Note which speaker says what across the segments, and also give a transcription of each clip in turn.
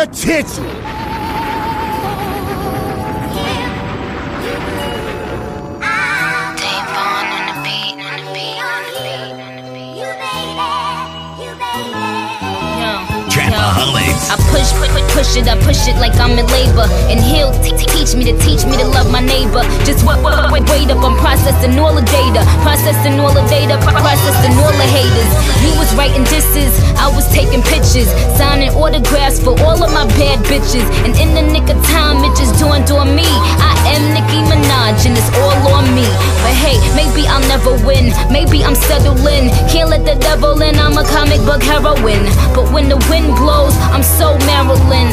Speaker 1: Attention!
Speaker 2: I push it, I push it like I'm in labor. And he'll teach me to love my neighbor. Just wait up, I'm processing all the data. Processing all the data, processing all the haters. He was writing disses, I was taking pictures. Signing autographs for all of my bad bitches. And in the nick of time, it just dawned on me. I am Nicki Minaj and it's all on me. But hey, maybe I'll never win. Maybe I'm settling. Can't let the devil in, I'm a comic book heroine. But when the wind blows, I'm so Maryland.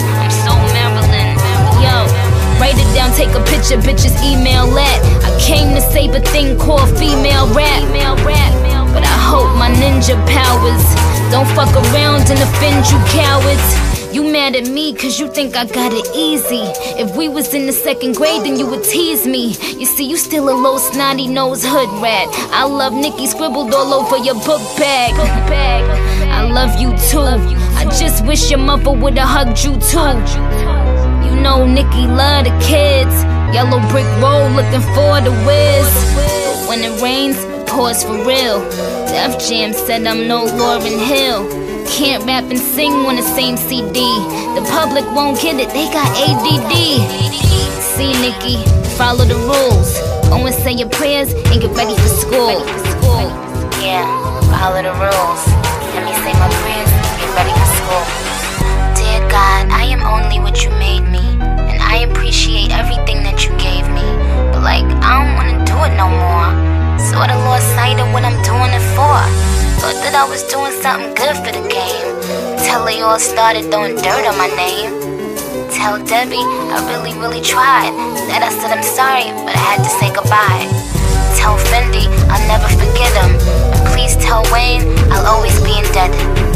Speaker 2: Yo, write it down, take a picture, bitches email that. I came to save a thing called female rap. But I hope my ninja powers don't fuck around and offend you cowards. You mad at me cause you think I got it easy. If we was in the second grade then you would tease me. You see, you still a little snotty nose hood rat. I love Nicki scribbled all over your book bag. I love you too. I just wish your mother would've hugged you too. You know Nicki love the kids. Yellow brick road looking for the whiz. But when it rains, it pours for real. Def Jam said I'm no Lauryn Hill. Can't rap and sing on the same CD. The public won't get it, they got ADD. See Nicki, follow the rules. Go and say your prayers and get ready for school. Yeah, follow the rules. Let me say my prayers and get ready for school. Dear God, I am only what you made me. And I appreciate everything that you gave me. But like, I don't wanna do it no more. Sorta lost sight of what I'm doing it for. Thought that I was doing something good for the game, till they all started throwing dirt on my name. Tell Debbie I really tried, that I said I'm sorry, but I had to say goodbye. Tell Fendi I'll never forget him, and please tell Wayne I'll always be in debt.